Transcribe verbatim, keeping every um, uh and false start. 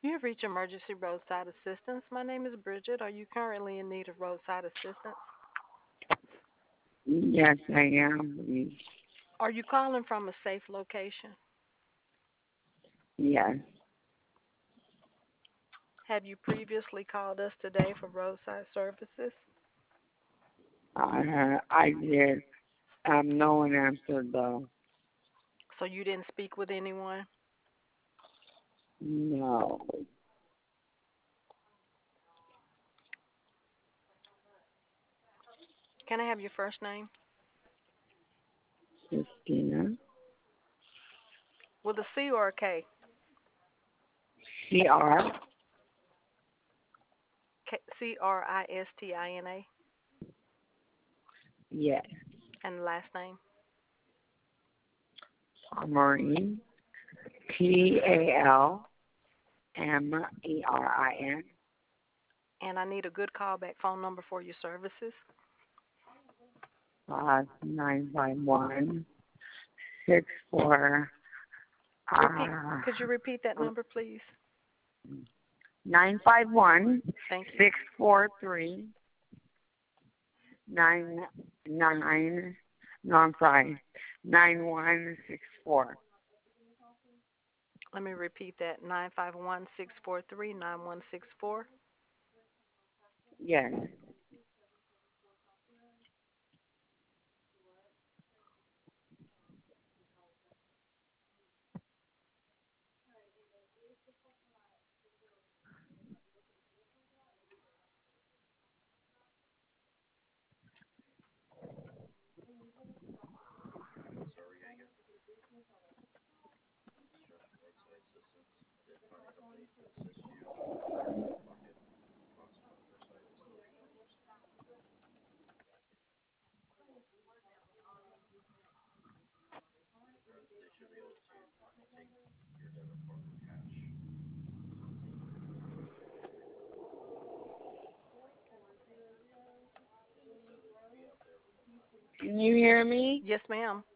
You have reached emergency roadside assistance. My name is Bridget. Are you currently in need of roadside assistance? Yes, I am. please. Are you calling from a safe location? Yes, Have you previously called us today for roadside services? I I did. Um, no one answered though. So you didn't speak with anyone? No, Can I have your first name? Christina. With a C or a K? C R. K- C R I S T I N A. Yes, And the last name? Palmerine. P A L M E R I N. And I need a good callback phone number for your services. Uh, nine five one six four. Repeat. Uh, Could you repeat that number, please? nine five one Thank you. six four three nine nine. No, I'm sorry. Nine one six four. Let me repeat that. Nine five one six four three nine one six four. Yes. Can you hear me? Yes, ma'am.